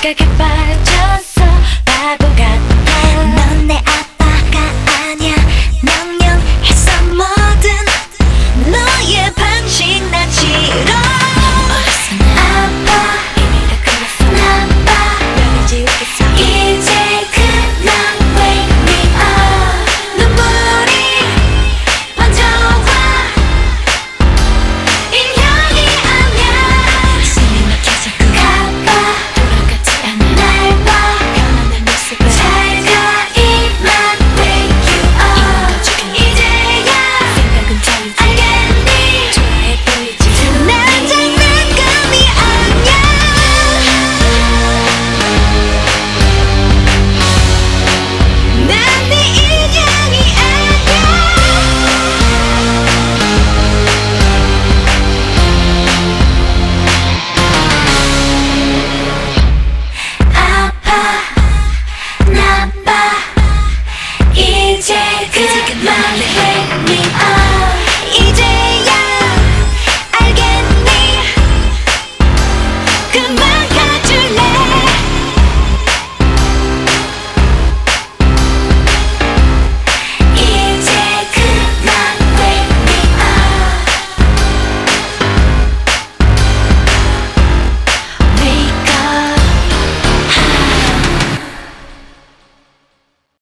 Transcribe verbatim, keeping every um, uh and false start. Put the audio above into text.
생각에 빠졌어 바보 같아. 넌 내 아빠가 아냐. 명령했어 뭐든 너의 방식 난 싫어. 어렸어 나 아빠 이미 다 끝났어 나빠 명예 지우겠어 이제 그만 wake me up. 눈물이 번져와 인형이 아냐. 숨이 막혀 자꾸 가봐 돌아가지 않아 날 봐 변한 내 모습을 잘 가 이만 wake you up. 이제야 생각은 자유지 알겠니. 좋아해 보이지 난 장난감이 아니야. 난 네 인형이 아니야. 아파 나빠 이제 그만 wake me up. 이제